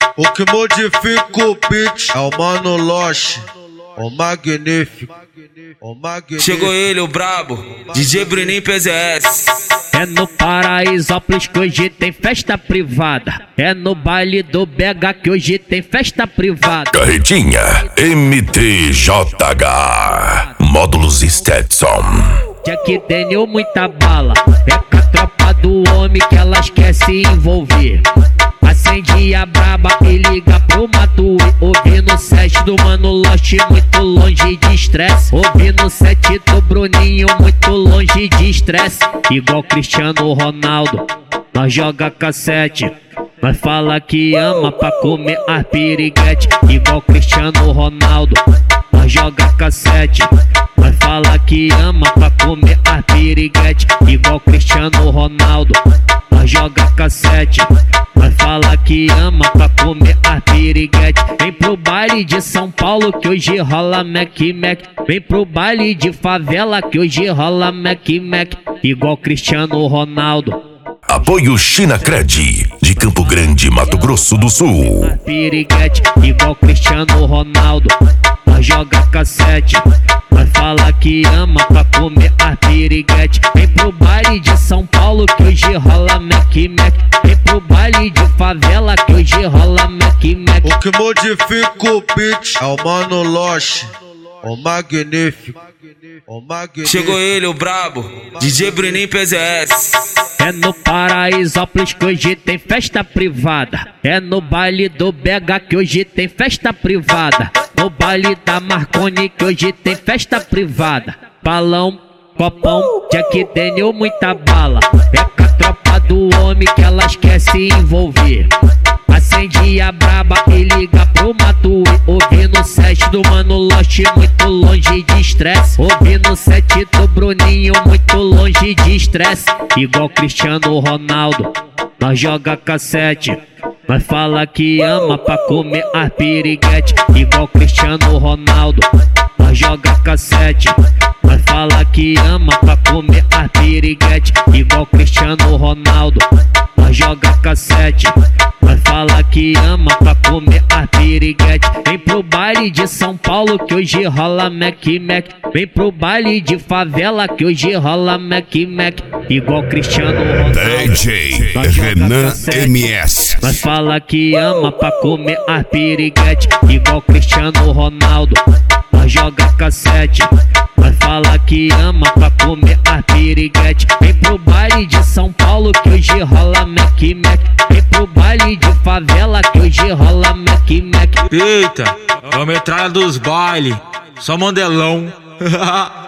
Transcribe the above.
O que modifica o beat é o Mano Loche, o magnífico, o magnífico. Chegou ele, o brabo, DJ Bruninho PZS. É no Paraisópolis que hoje tem festa privada. É no baile do BH que hoje tem festa privada. Carretinha MTJH Módulos Stetson. Jack Daniel, muita bala. É com a tropa do homem que elas quer se envolver. Acende a braba e liga pro Matuê. Ouvindo o set do Mano Loche, muito longe de estresse. Ouvindo o set do Bruninho, muito longe de estresse. Igual Cristiano Ronaldo, nós joga cassete. Nós fala que ama pra comer as piriguete. Igual Cristiano Ronaldo, nós joga cassete. Nós fala que ama pra comer as piriguete. Igual Cristiano Ronaldo, nós joga cassete. Nós fala que ama pra comer as piriguete. Vem pro baile de São Paulo que hoje rola Mac Mac. Vem pro baile de favela que hoje rola Mac Mac. Igual Cristiano Ronaldo. Apoio China Cred, de Campo Grande, Mato Grosso do Sul. Piriguete, igual Cristiano Ronaldo, nós joga cassete. Nós fala que ama pra comer as piriguete. Vem pro baile de São Paulo que hoje rola Mac Mac. Vem pro baile de favela que hoje rola Mac Mac. O que modifica o beat é o Mano Loche, o magnífico, o magnífico. Chegou ele, o brabo, DJ Bruninho PZS. É no Paraisópolis que hoje tem festa privada. É no baile do BH que hoje tem festa privada. No baile da Marconi que hoje tem festa privada. Balão, copão, Jack Daniel, muita bala. É com a tropa do homem que elas quer se envolver. Acende a braba e liga pro Matuê. Ouvindo o set do Mano Loche, muito longe de estresse. Ouvindo o set do Bruninho, muito longe de estresse. Igual Cristiano Ronaldo, nós joga cassete. Nós fala que ama pra comer as piriguete. Igual Cristiano Ronaldo, nós joga cassete. Nós fala que ama pra comer as piriguete. Igual Cristiano Ronaldo, nós joga cassete. Nós fala que ama pra comer as piriguete. Vem pro baile de São Paulo que hoje rola Mac Mac. Vem pro baile de favela que hoje rola Mac Mac. Igual Cristiano Ronaldo, DJ Renan MS. nós fala que ama pra comer as piriguete. Igual Cristiano Ronaldo, nós joga cassete. Nós fala que ama pra comer as piriguete. Vem pro baile de São Paulo que hoje rola Mac Mac. Vem pro baile de favela que hoje rola Mac Mac. Eita, é a metralha dos baile, só mandelão.